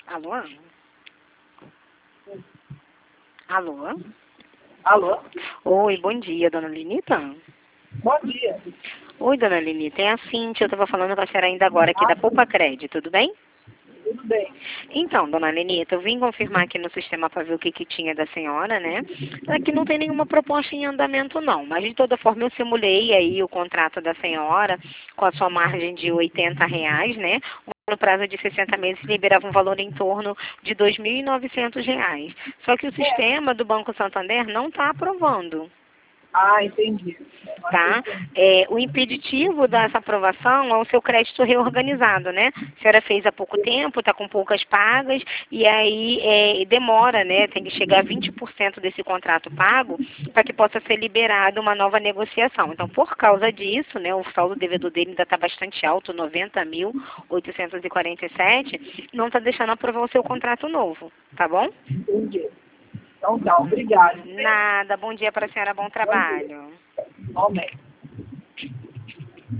Alô? Alô? Alô? Oi, bom dia, dona Lenita. Bom dia. Oi, dona Lenita, é a Cíntia, eu estava falando com a senhora ainda agora aqui da Poupa Crédito, tudo bem? Tudo bem. Então, dona Lenita, eu vim confirmar aqui no sistema para ver o que tinha da senhora, né? Aqui não tem nenhuma proposta em andamento, não. Mas, de toda forma, eu simulei aí o contrato da senhora com a sua margem de R$ 80, né? No prazo de 60 meses, liberava um valor em torno de R$ 2.900. Só que o sistema do Banco Santander não está aprovando. Ah, entendi. Tá? O impeditivo dessa aprovação é o seu crédito reorganizado, né? A senhora fez há pouco tempo, está com poucas pagas, e aí demora, né? Tem que chegar a 20% desse contrato pago para que possa ser liberada uma nova negociação. Então, por causa disso, né? O saldo devedor dele ainda está bastante alto, 90.847, não está deixando aprovar o seu contrato novo, tá bom? Entendi. Então tá, obrigado. Nada, bom dia para a senhora, bom Bom dia. trabalho. Igualmente.